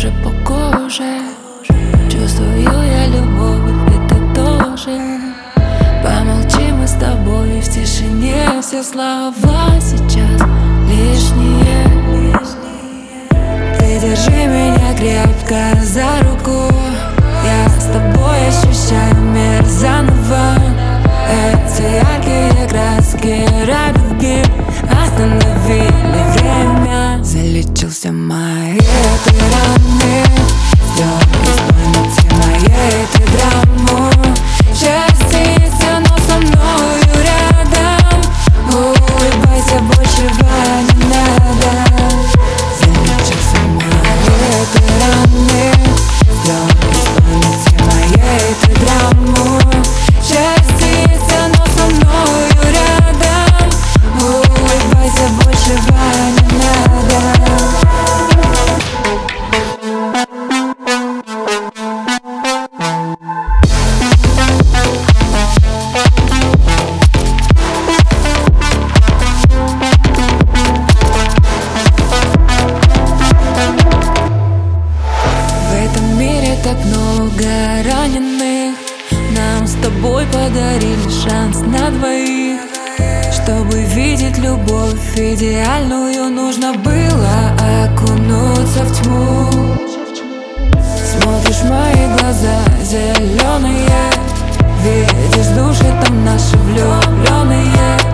кожа по коже. Чувствую я любовь, и ты тоже. Помолчи мы с тобой в тишине. Все слова сейчас лишние. Ты держи меня крепко за руку. Я с тобой ощущаю мир заново. Эти яркие краски радуги остановили время. Залечил все мои эти раны. Сделал из памяти моей этой драму. Счастье есть, оно со мною рядом. Улыбайся, большего не надо. Залечил все мои эти раны. Сделал из памяти моей этой драму. Счастье есть, оно со мною рядом. Улыбайся, большего не надо. Так много раненых. Нам с тобой подарили шанс на двоих. Чтобы видеть любовь идеальную, нужно было окунуться в тьму. Смотришь в мои глаза зеленые, видишь души там наши влюбленные.